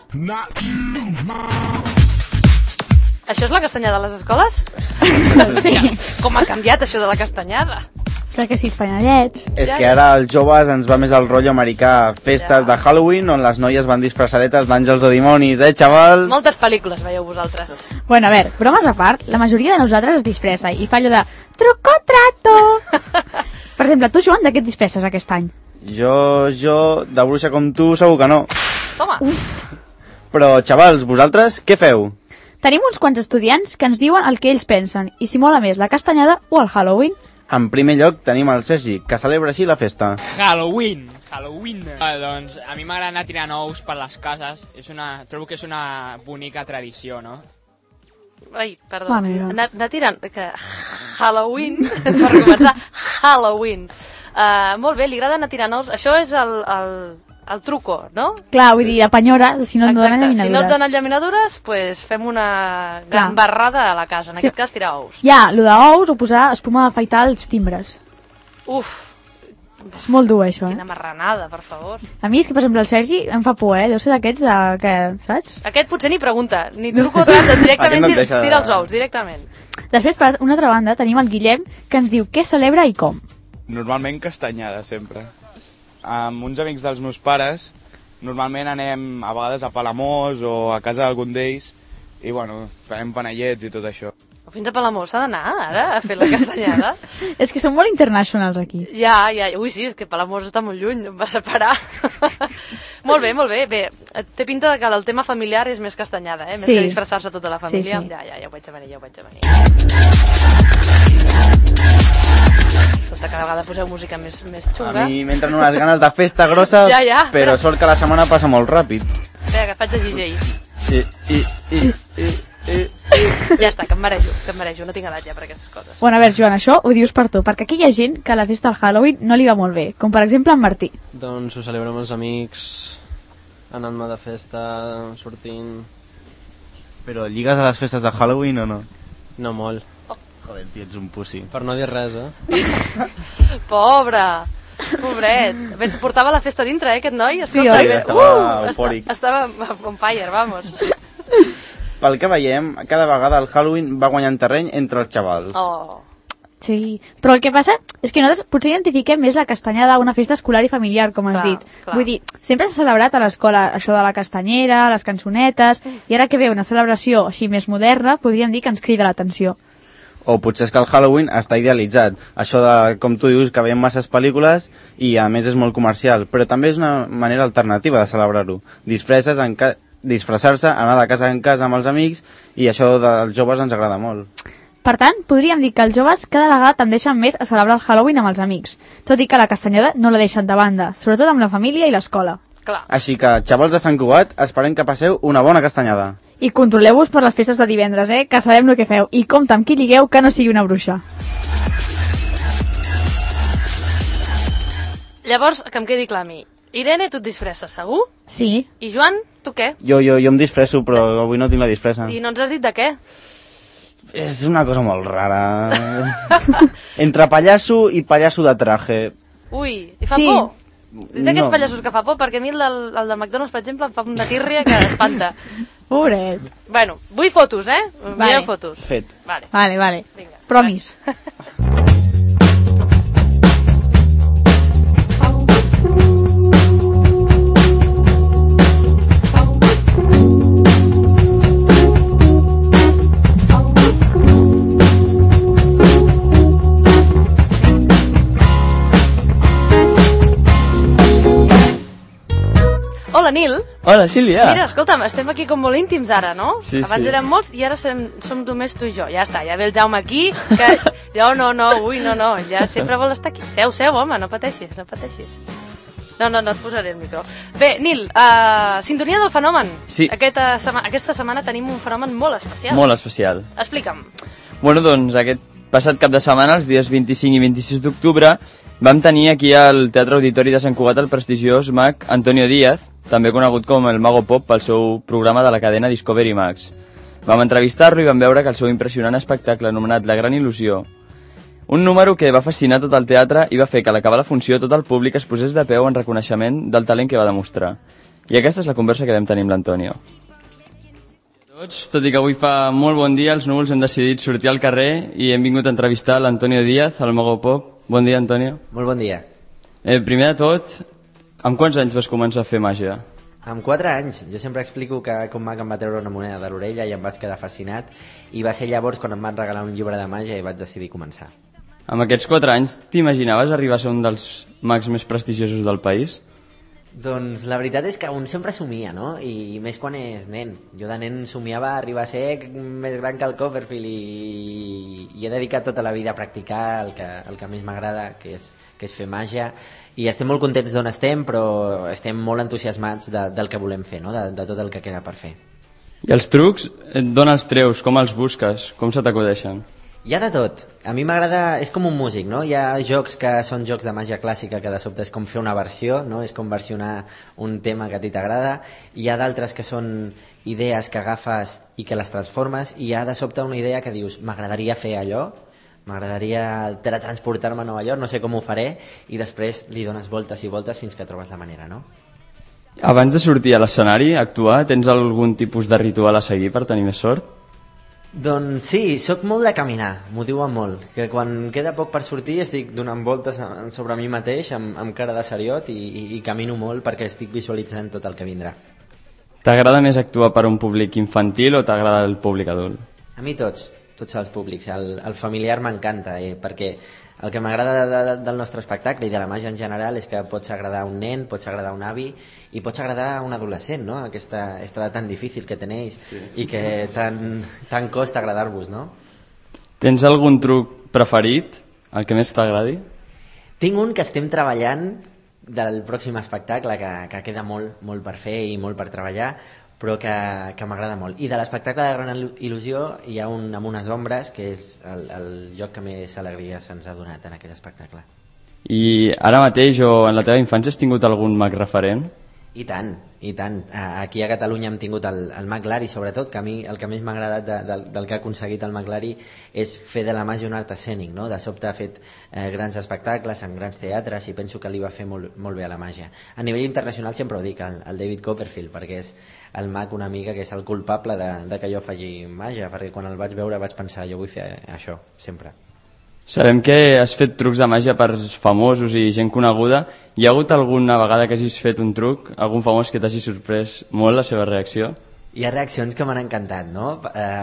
Això és la castanyada a les escoles? Sí. Com ha canviat això de la castanyada? Clar que sí, espanyallets. És que ara els joves ens va més el rotllo americà, festes de Halloween on les noies van disfressadetes d'àngels o dimonis, xavals? Moltes pel·lícules veieu vosaltres. Bueno, a veure, bromes a part, la majoria de nosaltres es disfressa i fa allò de truco trato. Per exemple, tu, Joan, de què et disfresses aquest any? Jo, de bruixa com tu, segur que no. Toma. Però, xavals, vosaltres què feu? Tenim uns quants estudiants que ens diuen el que ells pensen i si mola més la castanyada o el Halloween. En primer lloc tenim el Sergi, que celebra així la festa. Halloween. Doncs a mi m'agrada anar tirant ous per les cases. Trobo que és una bonica tradició, no? Ai, perdó. Bueno. Anar tirant... Que Halloween, per començar, Halloween. Molt bé, li agrada anar tirant ous. Això és el truco, no? Clar, vull dir, la penyora, si no et donen llaminadures. Si no et donen llaminadures, pues fem una gran barrada a la casa, en aquest cas tirar ous. Ja, lo d'ous o posar espuma d'afaitar als timbres. Uf. És molt dur, això, Quina marranada, per favor. A mi és que, per exemple, el Sergi em fa por, deu ser d'aquests que, saps? Aquest potser ni pregunta, ni truco tant, directament tira els ous, directament. Després, per una altra banda, tenim el Guillem, que ens diu què celebra i com. Normalment castanyada, sempre. Amb uns amics dels meus pares, normalment anem a vegades a Palamós o a casa d'algun d'ells i, bueno, farem panellets i tot això. O fins a Palamós s'ha d'anar, ara, a fer la castanyada. És que són molt internationals, aquí. Ja, ui, sí, és que Palamós està molt lluny, em va separar. Molt bé. Bé, té pinta de que el tema familiar és més castanyada, més que disfressar-se tota la família. Sí. Ja ho veig a venir. Escolta, cada vegada poseu música més xunga. A mi m'entren unes ganes de festa grossa, però sort que la setmana passa molt ràpid. Espera, que faig de DJ. Ja està, que em marejo, no tinc edat ja per aquestes coses. Bueno, a veure, Joan, això ho dius per tu, perquè aquí hi ha gent que a la festa del Halloween no li va molt bé, com per exemple en Martí. Doncs ho celebro amb els amics, anant-me de festa, sortint... Però lligues a les festes de Halloween o no? No molt. Joder, tio, ets un pussy. Per no dir res, Pobret. Ves, portava la festa dintre, aquest noi? Escolta, sí, estava eufòric. Estava on fire, vamos. Pel que veiem, cada vegada el Halloween va guanyant terreny entre els xavals. Sí, però el que passa és que nosaltres potser identifiquem més la castanyada a una festa escolar i familiar, com has dit. Clar. Vull dir, sempre s'ha celebrat a l'escola això de la castanyera, les cançonetes, i ara que ve una celebració així més moderna, podríem dir que ens crida l'atenció. O potser és que el Halloween està idealitzat. Això de, com tu dius, que veiem masses pel·lícules i a més és molt comercial, però també és una manera alternativa de celebrar-ho. Disfressar-se, anar de casa en casa amb els amics, i això dels joves ens agrada molt. Per tant, podríem dir que els joves cada vegada tendeixen més a celebrar el Halloween amb els amics, tot i que la castanyada no la deixen de banda, sobretot amb la família i l'escola. Així que, xavals de Sant Cugat, esperem que passeu una bona castanyada. I controleu-vos per les festes de divendres, que sabem el que feu, i compte amb qui ligueu que no sigui una bruixa. Llavors, que em quedi clar a mi. Irene, tu et disfresses, segur? Sí. I Joan, tu què? Jo em disfresso, però avui no tinc la disfressa. I no ens has dit de què? És una cosa molt rara. Entre pallasso i pallasso de traje. Ui, i fa por? És d'aquests pallassos que fa por, perquè a mi el del McDonald's, per exemple, em fa una tírria que espanta. Pobret. Bueno, vull fotos, eh? Mireu fotos. Fet. Vale. Vinga. Promis. Hola, Nil. Hola, Sílvia. Mira, escolta'm, estem aquí com molt íntims ara, no? Sí, Abans sí. érem molts i ara som només tu i jo. Ja està, ja ve el Jaume aquí, que... No, ja sempre vol estar aquí. Seu, home, no pateixis. No et posaré el micro. Bé, Nil, sintonia del fenomen. Sí. Aquesta setmana tenim un fenomen molt especial. Molt especial. Explica'm. Bueno, doncs, aquest passat cap de setmana, els dies 25 i 26 d'octubre, vam tenir aquí al Teatre Auditori de Sant Cugat el prestigiós mag Antonio Díaz, també conegut com el Mago Pop pel seu programa de la cadena Discovery Max. Vam entrevistar-lo i vam veure que el seu impressionant espectacle anomenat La Gran Il·lusió, un número que va fascinar tot el teatre i va fer que a l'acabar la funció tot el públic es posés de peu en reconeixement del talent que va demostrar. I aquesta és la conversa que vam tenir amb l'Antonio. Tot i que avui fa molt bon dia, els núvols hem decidit sortir al carrer i hem vingut a entrevistar l'Antonio Díaz, el Mago Pop. Bon dia, Antonio. Molt bon dia. Primer de tot, amb quants anys vas començar a fer màgia? Amb 4 anys. Jo sempre explico que un mag em va treure una moneda de l'orella i em vaig quedar fascinat, i va ser llavors quan em van regalar un llibre de màgia i vaig decidir començar. Amb aquests 4 anys t'imaginaves arribar a ser un dels mags més prestigiosos del país? Doncs la veritat és que un sempre somia, no? I més quan és nen. Jo de nen somiava arribar a ser més gran que el Copperfield i he dedicat tota la vida a practicar el que més m'agrada, que és fer màgia. I estem molt contents d'on estem, però estem molt entusiasmats del que volem fer, no? De tot el que queda per fer. I els trucs, d'on els treus? Com els busques? Com se t'acudeixen? Hi ha de tot. A mi m'agrada... És com un músic, no? Hi ha jocs que són jocs de màgia clàssica, que de sobte és com fer una versió, no? És com versionar un tema que a ti t'agrada. Hi ha d'altres que són idees que agafes i que les transformes, i hi ha de sobte una idea que dius, m'agradaria fer allò, m'agradaria teletransportar-me a Nova York, no sé com ho faré, i després li dones voltes i voltes fins que trobes la manera, no? Abans de sortir a l'escenari, actuar, tens algun tipus de ritual a seguir per tenir més sort? Doncs sí, sóc molt de caminar, m'ho diuen molt, que quan queda poc per sortir estic donant voltes sobre mi mateix amb cara de seriot i camino molt perquè estic visualitzant tot el que vindrà. T'agrada més actuar per un públic infantil o t'agrada el públic adult? A mi tots els públics. El familiar m'encanta, perquè el que m'agrada del nostre espectacle i de la màgia en general és que pots agradar a un nen, pots agradar a un avi i pots agradar a un adolescent, no? Aquesta edat tan difícil que tenéis i que tant costa agradar-vos, no? Tens algun truc preferit, el que més t'agradi? Tinc un que estem treballant del pròxim espectacle que queda molt per fer i molt per treballar, però que m'agrada molt. I de l'espectacle de Gran Il·lusió hi ha un amb unes ombres, que és el joc que més alegria se'ns ha donat en aquest espectacle. I ara mateix o en la teva infància has tingut algun mag referent? I tant. Aquí a Catalunya hem tingut el Mag Lari, sobretot, que a mi el que més m'ha agradat del que ha aconseguit el Mag Lari és fer de la màgia un art escènic, no? De sobte ha fet grans espectacles en grans teatres i penso que li va fer molt bé a la màgia. A nivell internacional sempre ho dic, el David Copperfield, perquè és el mag una mica que és el culpable de que jo faci màgia, perquè quan el vaig veure vaig pensar, jo vull fer això, sempre. Sabem que has fet trucs de màgia per famosos i gent coneguda. Hi ha hagut alguna vegada que hagis fet un truc, algun famós que t'hagi sorprès molt la seva reacció? Hi ha reaccions que m'han encantat, no?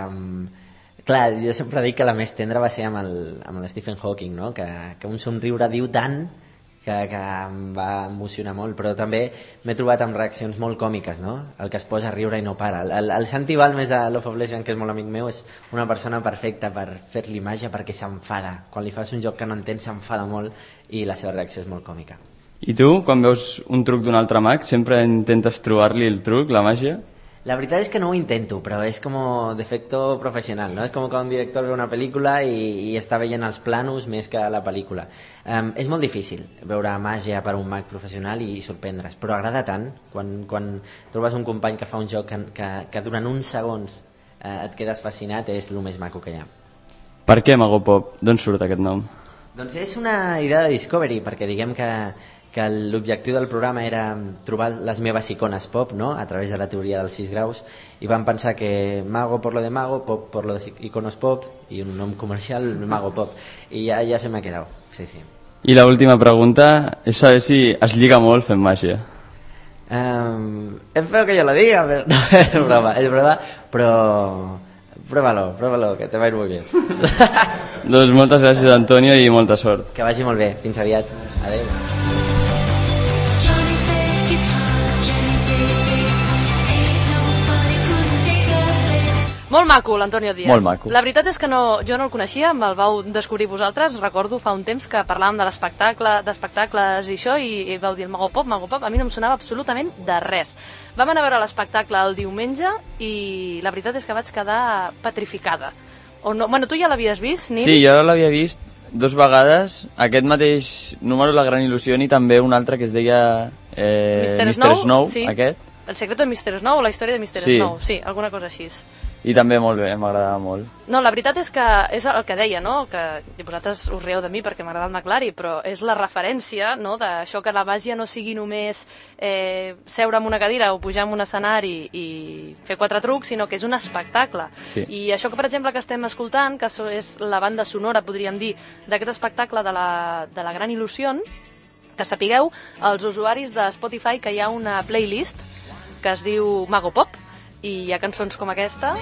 Clar, jo sempre dic que la més tendra va ser amb el Stephen Hawking, no? Que un somriure diu tant que em va emocionar molt, però també m'he trobat amb reaccions molt còmiques, no? El que es posa a riure i no para. El Santi Balmes de Love of Lesbian, que és molt amic meu, és una persona perfecta per fer-li màgia perquè s'enfada. Quan li fas un joc que no entén s'enfada molt i la seva reacció és molt còmica. I tu, quan veus un truc d'un altre mag, sempre intentes trobar-li el truc, la màgia? La veritat és que no ho intento, però és com d'efecto professional, ¿no? És com quan un director ve una pel·lícula i està veient els planos més que la pel·lícula. És molt difícil veure màgia per un mag professional i sorprendre's, però agrada tant quan trobes un company que fa un joc que durant uns segons et quedes fascinat, és el més maco que hi ha. Per què Mago Pop? D'on surt aquest nom? Doncs és una idea de Discovery, perquè diguem que l'objectiu del programa era trobar les meves icones pop, no?, a través de la teoria dels 6 graus, i vam pensar que Mago por lo de Mago, Pop por lo de iconos pop, i un nom comercial, Mago Pop, i ja se m'ha quedat, sí. I la última pregunta és saber si es lliga molt fent màgia. Es feo que yo lo diga, pero no, es broma, però pruébalo, que te va a ir muy bien. Doncs moltes gràcies, Antonio, i molta sort. Que vagi molt bé, fins aviat. Adéu. Molt maco, l'Antonio Díaz. Molt maco. La veritat és que jo no el coneixia, me'l vau descobrir vosaltres. Recordo fa un temps que parlàvem d'espectacles i això, i vau dir el Mago Pop. A mi no em sonava absolutament de res. Vam anar a veure l'espectacle el diumenge i la veritat és que vaig quedar petrificada. O no? Bueno, tu ja l'havies vist, Nil? Sí, jo l'havia vist 2 vegades. Aquest mateix número, La Gran Il·lusió, i també un altre que es deia Mr. Snow, sí. Aquest. El secreto de Mr. Snow o la història de Mr. Snow, sí, alguna cosa així. I també molt bé, m'agradava molt. No, la veritat és que és el que deia, no?, que vosaltres us rieu de mi perquè m'agrada el McLary, però és la referència, no?, d'això, que la màgia no sigui només seure en una cadira o pujar en un escenari i fer 4 trucs, sinó que és un espectacle. Sí. I això que, per exemple, que estem escoltant, que és la banda sonora, podríem dir, d'aquest espectacle de la Gran Il·lusió, que sapigueu, els usuaris de Spotify, que hi ha una playlist que es diu Mago Pop, i hi ha cançons com aquesta.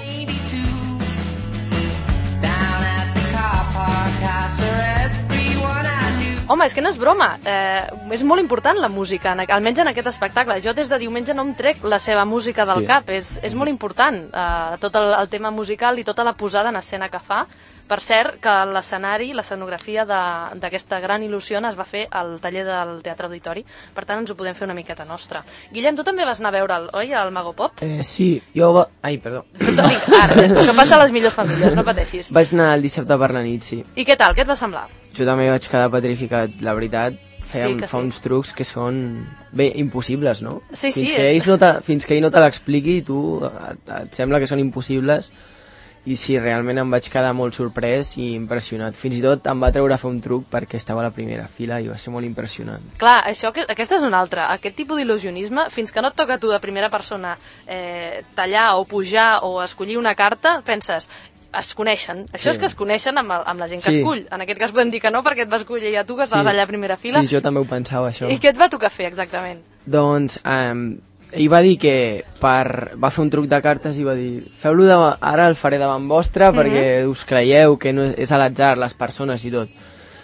Home, és que no és broma, és molt important la música, almenys en aquest espectacle. Jo des de diumenge no em trec la seva música del cap, és molt important tot el tema musical i tota la posada en escena que fa. Per cert, que l'escenari, l'escenografia d'aquesta Gran Il·lusió es va fer al taller del Teatre Auditori, per tant ens ho podem fer una miqueta nostra. Guillem, tu també vas anar a veure'l, oi, al Mago Pop? Sí, jo Ai, perdó. Això passa a les millors famílies, no pateixis. Vaig anar el dissabte per la nit, sí. I què tal, què et va semblar? Jo també vaig quedar petrificat, la veritat. Fa uns trucs que són, bé, impossibles, no? Sí, fins que ell no te l'expliqui, tu et sembla que són impossibles. I sí, realment em vaig quedar molt sorprès i impressionat. Fins i tot em va treure a fer un truc perquè estava a la primera fila i va ser molt impressionant. Clar, aquesta és una altra. Aquest tipus d'il·lusionisme, fins que no et toca a tu de primera persona tallar o pujar o escollir una carta, penses, es coneixen. Això és que es coneixen amb la gent que escull. En aquest cas podem dir que no, perquè et va escollir a tu, que estaves allà a primera fila. Sí, jo també ho pensava, això. I què et va tocar fer, exactament? Doncs ell va dir que va fer un truc de cartes i va dir, feu-lo ara, el faré davant vostre perquè us creieu que no és a l'atzar les persones i tot.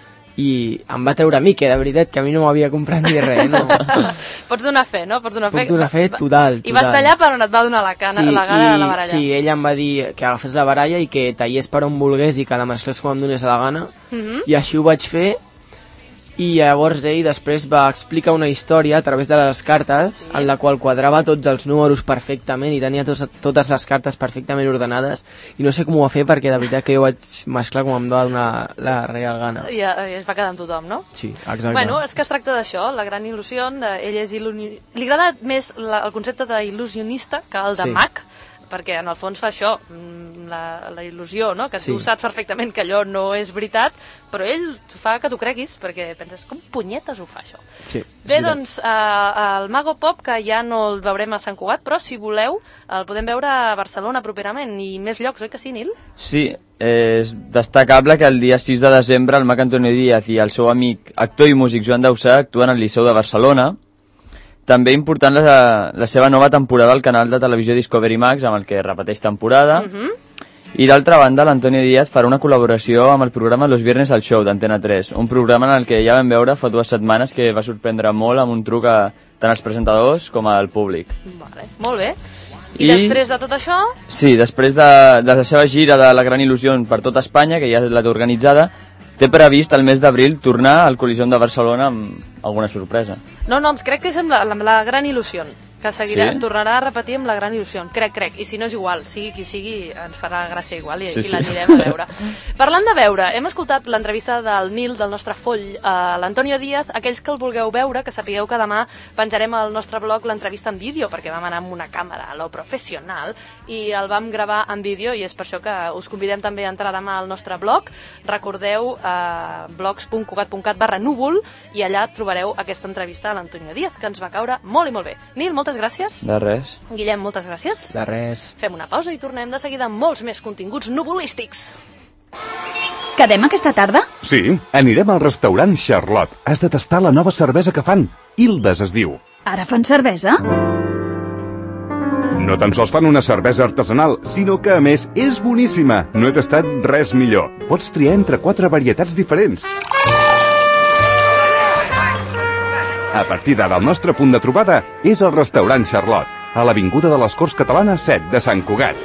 I em va treure a mi, que de veritat que a mi no m'havia comprat ni res, no? Pots donar fe, no? Puc donar fe total. I vas tallar per on et va donar la gana de la baralla. Sí, ell em va dir que agafés la baralla i que tallés per on volgués i que la mesclés com em donés la gana, i així ho vaig fer. I llavors ell després va explicar una història a través de les cartes en la qual quadrava tots els números perfectament i tenia totes les cartes perfectament ordenades, i no sé com ho va fer perquè de veritat que jo vaig mesclar com em va donar la real gana. I es va quedar amb tothom, no? Sí, exacte. Bueno, és que es tracta d'això, la Gran Il·lusió, ell és li agrada més el concepte d'il·lusionista que el de mag, perquè en el fons fa això, la il·lusió, no? Que tu saps perfectament que allò no és veritat, però ell fa que tu creguis, perquè penses, com punyetes ho fa això? Sí, bé, doncs, el Mago Pop, que ja no el veurem a Sant Cugat, però si voleu, el podem veure a Barcelona properament, i més llocs, oi que sí, Nil? Sí, és destacable que el dia 6 de desembre el Mac Antonio Díaz i el seu amic, actor i músic Joan Dausà actuen al Liceu de Barcelona. També important la seva nova temporada al canal de televisió Discovery Max, amb el que repeteix temporada. I d'altra banda, l'Antonio Díaz farà una col·laboració amb el programa Los Viernes al Show d'Antena 3, un programa en el que ja vam veure fa 2 setmanes que va sorprendre molt amb un truc a tant als presentadors com al públic. Vale, molt bé. I després de tot això? Sí, després de la seva gira de la Gran Il·lusió per tota Espanya, que ja la té organitzada, té previst el mes d'abril tornar al Coliseum de Barcelona amb alguna sorpresa. No, crec que és amb la Gran Il·lusió, que seguirà, Sí? tornarà a repetir amb La gran il·lusió. Crec. I si no és igual, sigui qui sigui, ens farà gràcia igual i, Sí, i sí. l'anirem a veure. Parlant de veure, hem escoltat l'entrevista del Nil, del nostre foll, a l'Antonio Díaz. Aquells que el vulgueu veure, que sapigueu que demà penjarem al nostre blog l'entrevista en vídeo, perquè vam anar amb una càmera a lo professional i el vam gravar en vídeo, i és per això que us convidem també a entrar demà al nostre blog. Recordeu blogs.cugat.cat/núvol i allà trobareu aquesta entrevista a l'Antonio Díaz, que ens va caure molt i molt bé. Nil, moltes gràcies. De res. Guillem, moltes gràcies. De res. Fem una pausa i tornem de seguida amb molts més continguts nuvolístics. Quedem aquesta tarda? Sí, anirem al restaurant Charlotte. Has de tastar la nova cervesa que fan. Hildes es diu. Ara fan cervesa? No tan sols fan una cervesa artesanal, sinó que, a més, és boníssima. No he tastat res millor. Pots triar entre 4 varietats diferents. A partir d'ara, el nostre punt de trobada és el restaurant Charlotte, a l'Avinguda de les Corts Catalanes 7 de Sant Cugat.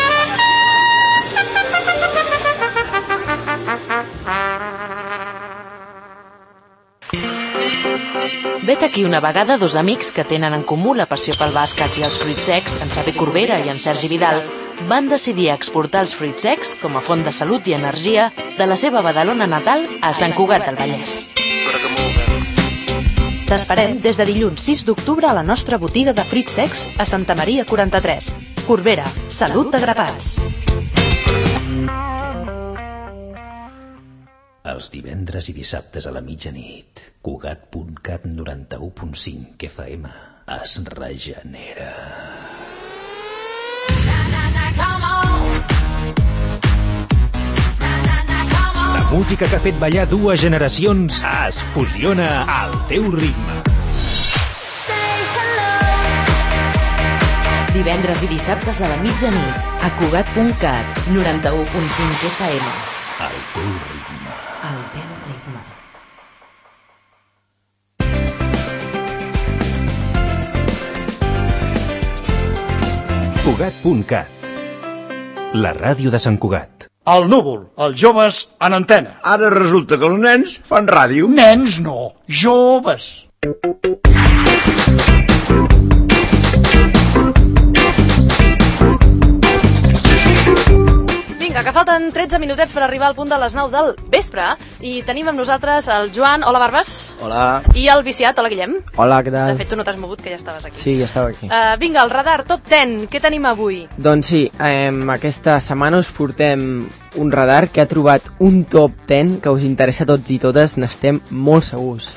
Vet aquí una vegada dos amics que tenen en comú la passió pel bàsquet i els fruits secs, en Xavi Corbera i en Sergi Vidal, van decidir exportar els fruits secs com a font de salut i energia de la seva Badalona natal a Sant Cugat del Vallès. T'esperem des de dilluns 6 d'octubre a la nostra botiga de fruits secs a Santa Maria 43. Corbera, salut de grapats. Els divendres i dissabtes a la mitjanit, Cugat.cat 91.5 FM es regenera. La música que ha fet ballar dues generacions es fusiona al teu ritme. Divendres i dissabtes a la mitjanit a Cugat.cat 91.5 FM. Al teu ritme. Al teu ritme. Cugat.cat. La ràdio de Sant Cugat. El núvol, els joves en antena. Ara resulta que els nens fan ràdio. Nens no, joves. Vinga, que falten 13 minutets per arribar al punt de les 9 del vespre i tenim amb nosaltres el Joan. Hola, Barbes. Hola. I el Viciat. Hola, Guillem. Hola, què tal? De fet, tu no t'has mogut, que ja estaves aquí. Sí, ja estava aquí. Vinga, el radar top 10. Què tenim avui? Doncs sí, aquesta setmana us portem un radar que ha trobat un top 10 que us interessa a tots i totes, n'estem molt segurs.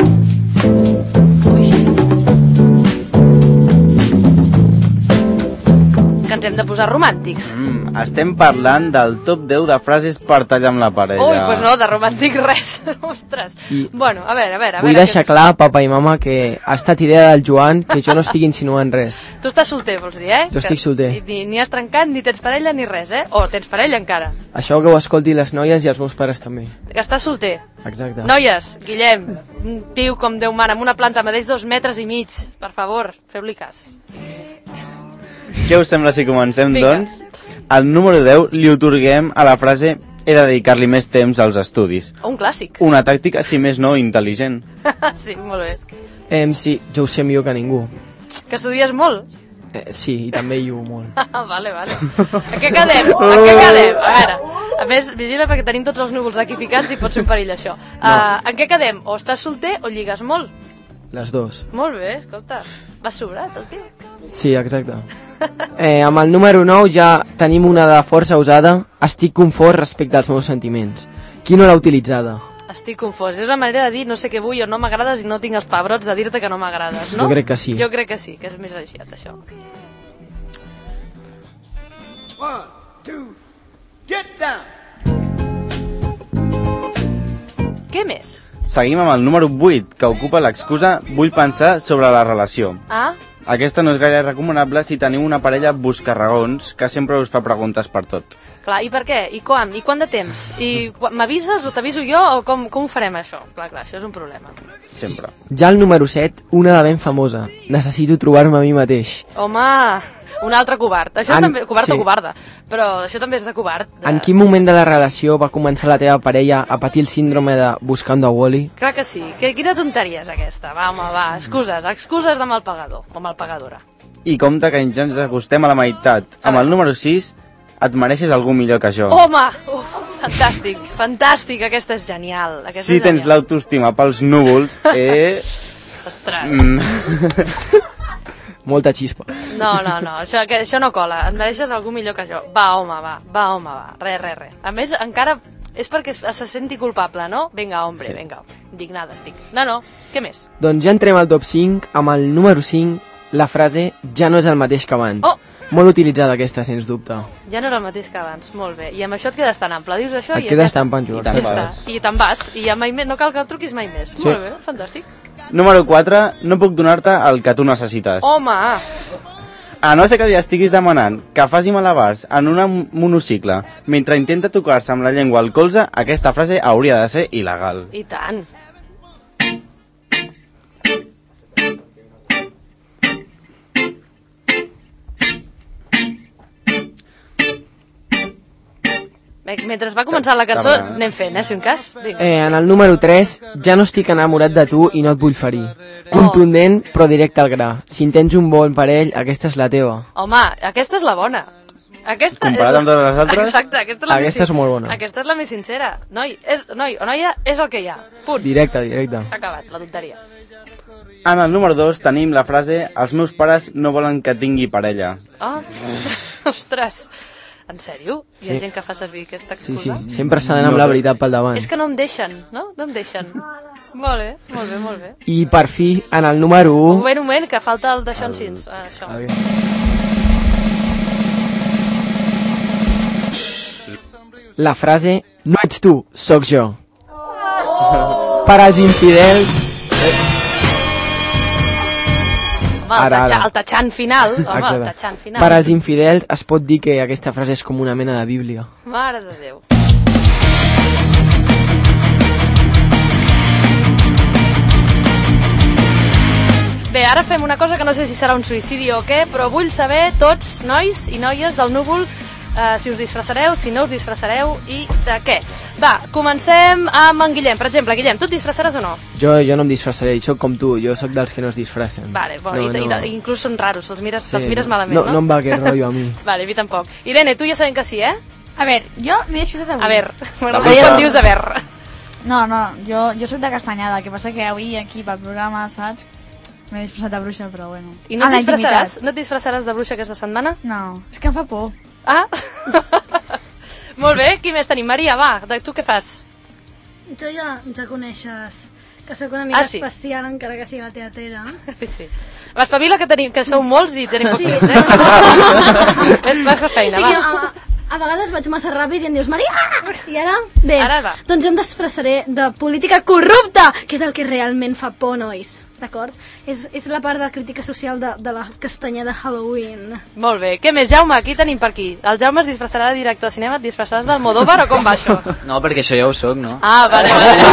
Que ens hem de posar romàntics. Estem parlant del top 10 de frases per tallar amb la parella. Ui, doncs no, de romàntic res. Ostres. Bueno, a veure. Vull deixar clar, papa i mama, que ha estat idea del Joan, que jo no estic insinuant res. Tu estàs solter, vols dir, eh? Jo estic solter. Ni has trencat, ni tens parella, ni res, eh? O tens parella encara. Això que ho escolti les noies i els meus pares també. Que estàs solter. Exacte. Noies, Guillem, un tio com Déu mana, amb una planta medeix 2 metres i mig. Per favor, feu-li cas. Què us sembla si comencem, Vinga. doncs? Al número 10 li otorguem a la frase he de dedicar-li més temps als estudis. Un clàssic. Una tàctica, si més no, intel·ligent. Sí, molt bé. Sí, jo ho sé millor que ningú. Que estudies molt? Sí, i també llio molt. Vale. A què quedem? A veure, a més, vigila perquè tenim tots els núvols aquí ficats i pot ser un perill això. En què quedem? O estàs solter o lligues molt? Les dues. Molt bé, escolta, va sobrat el tio. Sí, exacte. Amb el número 9 ja tenim una de força usada. Estic confós respecte als meus sentiments. Qui no l'ha utilitzada? Estic confós. És una manera de dir no sé què vull o no m'agrades i no tinc els pebrots de dir-te que no m'agrades, no? Jo crec que sí. Jo crec que sí, que és més aviat, això. 1, 2, get down! Què més? Seguim amb el número 8, que ocupa l'excusa vull pensar sobre la relació. Aquesta no és gaire recomanable si teniu una parella buscarragons que sempre us fa preguntes per tot. Clar, i per què? I quan? I quant de temps? I m'avises o t'aviso jo o com ho farem això? Clar, això és un problema. Sempre. Ja el número 7, una de ben famosa. Necessito trobar-me a mi mateix. Home, un altre covard. Això també, covard o covarda, però això també és de covard. En quin moment de la relació va començar la teva parella a patir el síndrome de Buscando a Wally? Clar que sí. Quina tonteria és aquesta? Va, home, va, excuses de mal pagador o mal pagadora. i compte que ja ens acostem a la meitat. Amb el número 6 et mereixes algú millor que jo. Home! Fantàstic, fantàstic, aquesta és genial. Si tens l'autoestima pels núvols, Ostres. Molta xispa. No, això no cola. Et mereixes algú millor que jo. Va, home, va. Re. A més, encara és perquè se senti culpable, no? Vinga, hombre. Indignada estic. No, què més? Doncs ja entrem al top 5, amb el número 5, la frase ja no és el mateix que abans. Oh! Molt utilitzada aquesta, sens dubte. Ja no era el mateix que abans, molt bé. I amb això et quedes tan ample, dius això i quedes tan panxo. I te'n vas. I ja mai més, no cal que el truquis mai més. Sí. Molt bé, fantàstic. Número 4, no puc donar-te el que tu necessites. Home! A no ser que li estiguis demanant que faci malabars en un monocicle mentre intenta tocar-se amb la llengua al colze, aquesta frase hauria de ser il·legal. I tant. Mentre va començar la cançó, anem fent, si un cas. En el número 3, ja no estic enamorat de tu i no et vull ferir. Contundent, però directe al gra. Si en tens un bon parell, aquesta és la teva. Home, aquesta és la bona. Comparat amb totes les altres? Exacte, aquesta és molt bona. Aquesta és la més sincera. Noi o noia, és el que hi ha. Punt. Directe. S'ha acabat, la tonteria. En el número 2 tenim la frase els meus pares no volen que tingui parella. Ostres. En sèrio? Hi ha gent que fa servir aquesta excusa? Sí. Sempre s'ha d'anar amb la veritat pel davant. És que no em deixen, no? No em deixen. Molt bé. I per fi, en el número 1... Un moment, que falta el d'això en cins. La frase, no ets tu, sóc jo. Per als infidels... Home, el tatxant final. Per als infidels es pot dir que aquesta frase és com una mena de bíblia. Mare de Déu. Bé, ara fem una cosa que no sé si serà un suïcidi o què, però vull saber tots, nois i noies del núvol, si us disfressareu, si no us disfressareu i de què. Va, comencem amb en Guillem. Per exemple, Guillem, tu et disfressaràs o no? Jo no em disfressaré, soc com tu, jo soc dels que no es disfressen. Vale, inclús són raros, els mires malament, no? No em va aquest rotllo a mi. Vale, a mi tampoc. Irene, tu ja sabem que sí, eh? A veure, jo m'he disfressat avui. A veure, m'agrada quan dius a veure. No, jo soc de Castanyada, el que passa que avui aquí pel programa, saps? M'he disfressat de bruixa, però bueno. I no et disfressaràs de bruixa aquesta setmana? No, és que em fa por. Ah, molt bé, qui més tenim? Maria, va, tu què fas? Jo ja coneixes que sóc una mica especial, encara que sigui la teatrera. Sí. L'espavila que sou molts i tenim pocs, eh? Vas fer feina, va. A vegades vaig massa ràpid i em dius Maria! I ara? Bé, doncs jo em disfressaré de política corrupta, que és el que realment fa por, nois. D'acord? És la part de crítica social de la castanya de Halloween. Molt bé. Què més, Jaume? Qui tenim per aquí? El Jaume es disfressarà de director de cinema, et disfressaràs d'Almodóvar o com va això? No, perquè això ja ho soc, no? Ah, vale.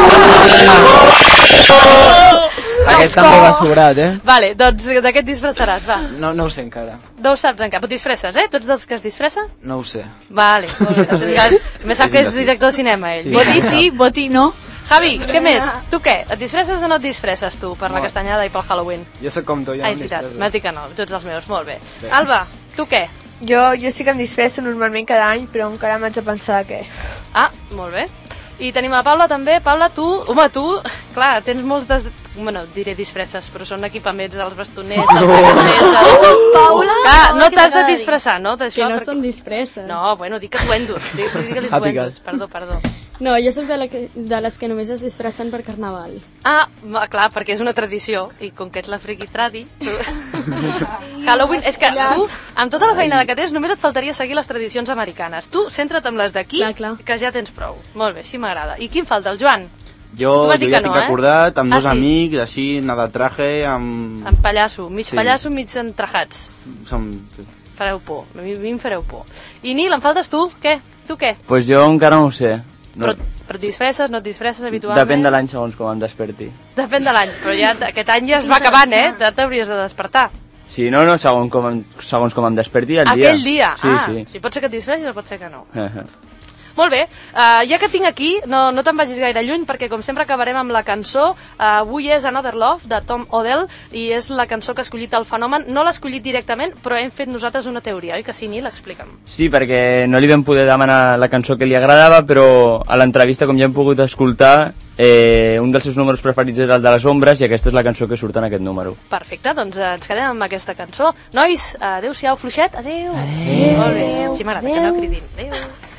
Aquest també va sobrat, eh? Vale, doncs de què et disfressaràs, va? No ho sé encara. No ho saps encara, però et disfresses, eh? Tu ets dels que es disfressa? No ho sé. Vale, molt bé. Més sap que és director de cinema, ell. Voti sí, voti no. Javi, què més? Tu què? Et disfresses o no et disfresses tu per la castanyada i pel Halloween? Jo soc com tu, ja no em disfresso. M'has dit que no, tu ets dels meus, molt bé. Alba, tu què? Jo sí que em disfresso normalment cada any, però encara m'haig de pensar de què. Ah, molt bé. I tenim la Paula també. Paula, tu, clar, tens molts bueno, diré disfresses, però són equipaments dels bastoners, Paula! No t'has de disfressar, no? Que no són disfresses. No, bueno, dic que duendos. Dic que li duendos, perdó. No, jo soc de les que només es disfressen per carnaval. Ah, clar, perquè és una tradició, i com que ets la friki tradi... Halloween, és que tu, amb tota la feina que tens, només et faltaria seguir les tradicions americanes. Tu, centra't amb les d'aquí, que ja tens prou. Molt bé, així m'agrada. I qui em falta, el Joan? Jo ja tinc acordat, amb dos amics, així, anar de traje, amb... Amb pallasso, mig pallasso, mig entrajats. Sí. Fareu por, a mi em fareu por. I Nil, em faltes tu? Què? Tu què? Pues jo encara no ho sé. Però et disfresses, no et disfresses habitualment? Depèn de l'any segons com em desperti. Depèn de l'any, però ja aquest any ja es va acabant, eh? Ja t'hauries de despertar. Sí, no, segons com em desperti el dia. Aquell dia? Sí. Sí, pot ser que et disfressis o pot ser que no. Molt bé, ja que tinc aquí, no te'n vagis gaire lluny, perquè com sempre acabarem amb la cançó. Avui és Another Love, de Tom Odell, i és la cançó que ha escollit el Fenomen. No l'ha escollit directament, però hem fet nosaltres una teoria, oi que sí, Nil? Explica'm. Sí, perquè no li vam poder demanar la cançó que li agradava, però a l'entrevista, com ja hem pogut escoltar, un dels seus números preferits és el de les ombres, i aquesta és la cançó que surt en aquest número. Perfecte, doncs ens quedem amb aquesta cançó. Nois, adeu-siau, fluixet, adeu. Molt bé, així m'agrada, que no cridin. Adeu.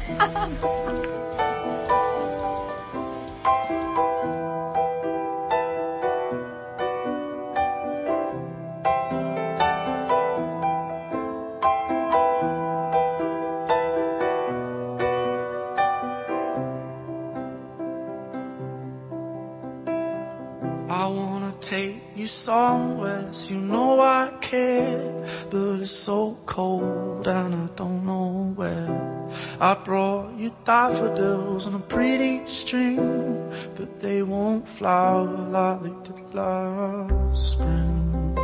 I wanna take you somewhere, so you know I care, but it's so cold and I don't know where. I brought you daffodils on a pretty string, but they won't flower like they did last spring.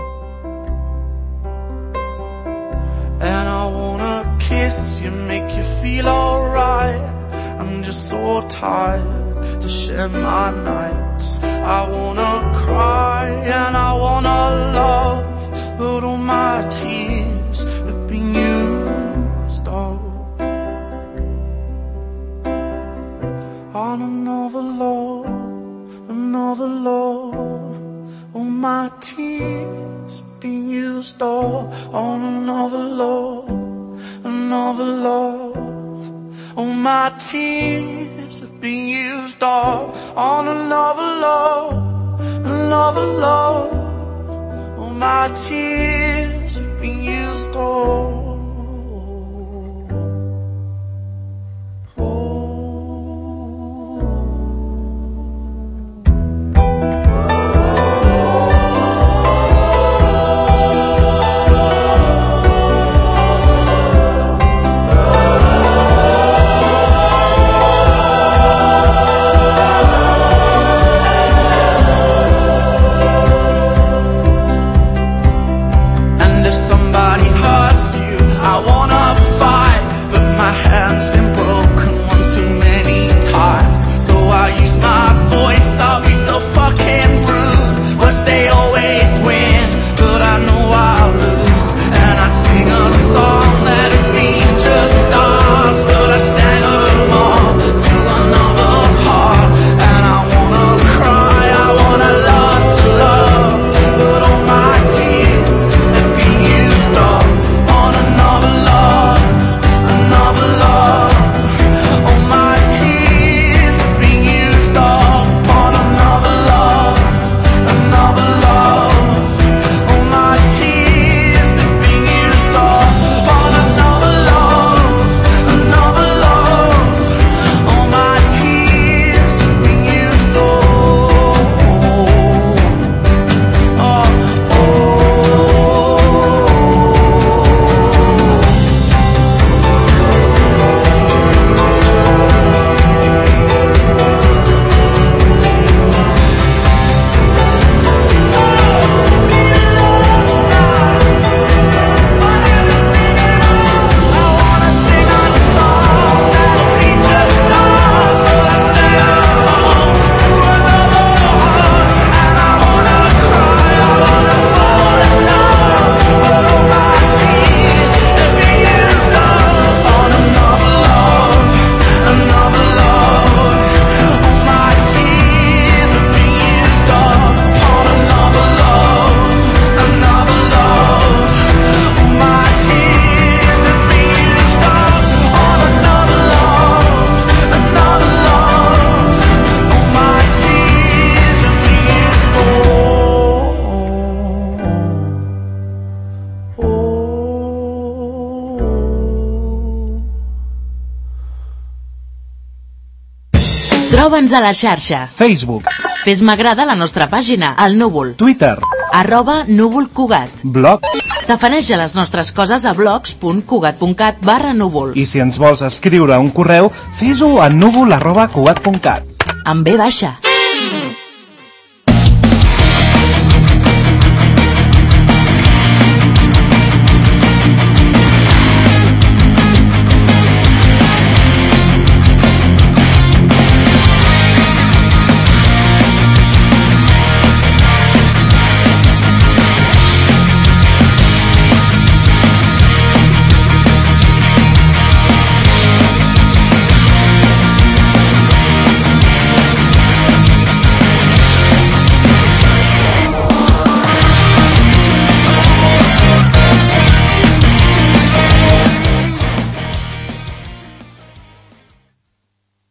And I wanna kiss you, make you feel alright. I'm just so tired to share my nights. I wanna cry and I wanna love, but all my tears have been used up on another love, another love. All my tears have been used up on another love, another love. All my tears have been used up on another love, another love. All my tears have been used up. Troba'ns a la xarxa. Facebook. Fes m'agrada a la nostra pàgina, al Núvol. Twitter. @núvolcugat. Blog. Tafaneja les nostres coses a blogs.cugat.cat/núvol. I si ens vols escriure un correu, fes-ho a núvol@cugat.cat. Amb B baixa.